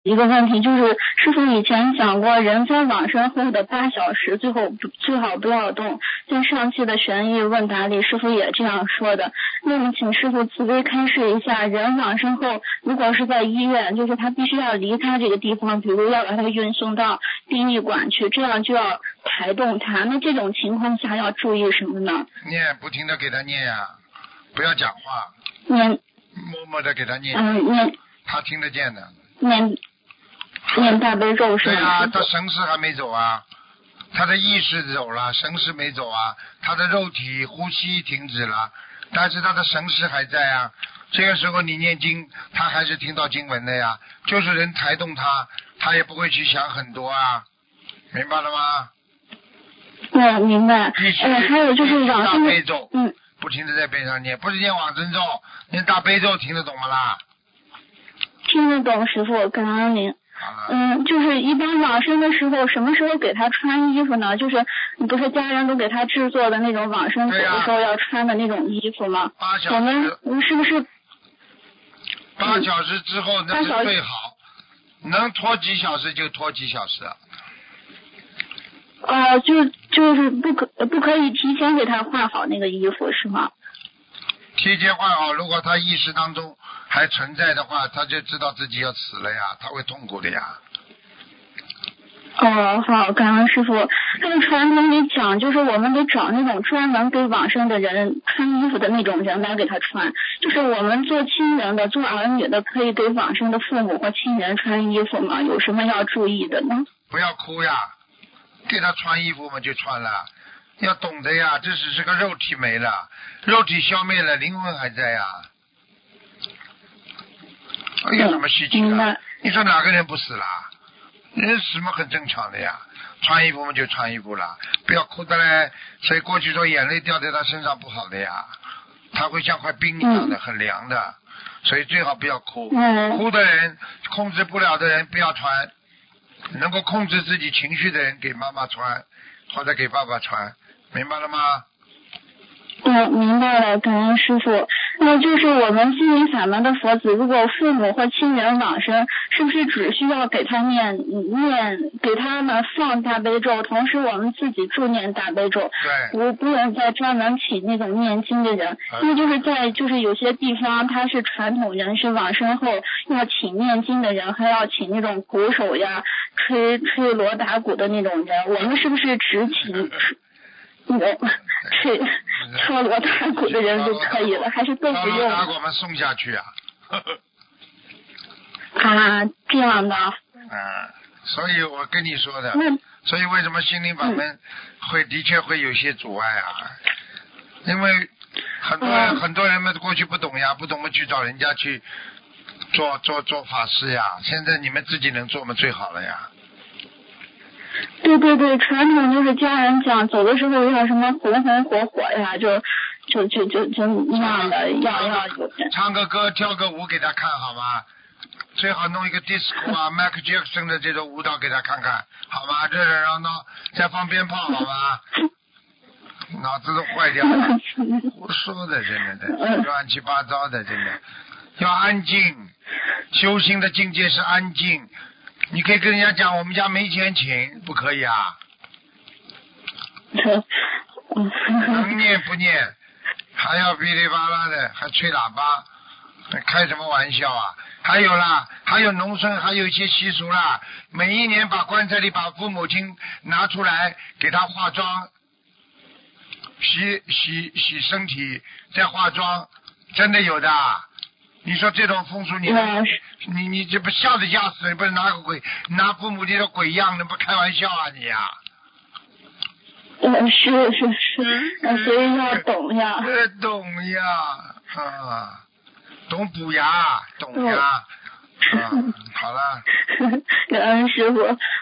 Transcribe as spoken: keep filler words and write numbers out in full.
一个问题，就是师傅以前讲过，人在往生后的八小时，最后不最好不要动。在上期的悬疑问答里，师傅也这样说的。那么，请师傅慈悲开示一下，人往生后，如果是在医院，就是他必须要离开这个地方，比如要把他运送到殡仪馆去，这样就要抬动他。那这种情况下要注意什么呢？ 念，不停的给他念呀、啊，不要讲话， 念， 默默的给他念， 嗯，念， 他听得见的。 念。念大悲咒是吗？ 对啊，他神识还没走啊，他的意识走了，神识没走啊，他的肉体呼吸停止了，但是他的神识还在啊。这个时候你念经，他还是听到经文的呀，就是人抬动他，他也不会去想很多啊，明白了吗？ 嗯，明白。呃，还有就是往生大悲咒， 嗯， 不停的在背上念，不是念往生咒，念大悲咒，听得懂吗啦？ 听得懂，师傅，感恩您。嗯，就是一般往生的时候，什么时候给他穿衣服呢？就是不是家人都给他制作的那种往生走的时候要穿的那种衣服吗？ 八小时。 我们是不是？ 八小时之后那是最好，能拖几小时就拖几小时。 哦、呃，就就是不可不可以提前给他换好那个衣服是吗？ 提前换好，如果他意识当中还存在的话，他就知道自己要死了呀，他会痛苦的呀。 哦，好，感恩师傅。那个传统里讲，就是我们得找那种专门给往生的人穿衣服的那种人来给他穿。就是我们做亲人的、做儿女的，可以给往生的父母或亲人穿衣服吗？有什么要注意的呢？ 不要哭呀，给他穿衣服嘛就穿了。要懂得呀，这只是个肉体没了，肉体消灭了，灵魂还在呀。有什么稀奇的？你说哪个人不死啦？人死嘛很正常的呀，穿衣服嘛就穿衣服了，不要哭的嘞。所以过去说眼泪掉在他身上不好的呀，他会像块冰一样的，很凉的，所以最好不要哭。哭的人，控制不了的人不要穿，能够控制自己情绪的人给妈妈穿，或者给爸爸穿。明白了吗？ 嗯，明白了，感恩师傅。那就是我们心灵法门的佛子，如果父母或亲人往生，是不是只需要给他念念，给他们放大悲咒，同时我们自己助念大悲咒？ 对。 不不用再专门请那种念经的人，因为就是在就是有些地方他是传统人士往生后要请念经的人，还要请那种鼓手呀、吹吹锣打鼓的那种人，我们是不是只请？那种去敲锣打鼓的人就可以了，还是都不用？ 敲锣打鼓我们送下去啊。 啊，这样的。 啊，所以我跟你说的，所以为什么心灵法门会、嗯、的确会有些阻碍啊？因为很多人、嗯、很多人们过去不懂呀，不懂嘛去找人家去做做做法事呀。现在你们自己能做嘛最好了呀。 对对对，传统就是家人讲走的时候要什么红红火火呀，就就就就就那样的，要要有唱个歌跳个舞给他看好吗？最好弄一个 disco 啊，Michael Jackson 的这种舞蹈给他看看，好吗？热热闹闹，再放鞭炮，好吗？脑子都坏掉了，胡说的，真的的，乱七八糟的，真的。要安静，修行的境界是安静。你可以跟人家讲，我们家没钱请，不可以啊？能念不念，还要噼里啪啦的，还吹喇叭，开什么玩笑啊？还有啦，还有农村还有一些习俗啦，每一年把棺材里把父母亲拿出来给他化妆，洗洗洗身体，再化妆，真的有的。你说这种风俗你你你这不吓得吓死，你不是拿个鬼拿父母亲的鬼样，那不开玩笑啊你呀、啊？ 嗯，是是是，嗯、所以要懂呀。 呃，懂呀，啊，懂补牙，懂呀，啊，好了。 感恩师傅。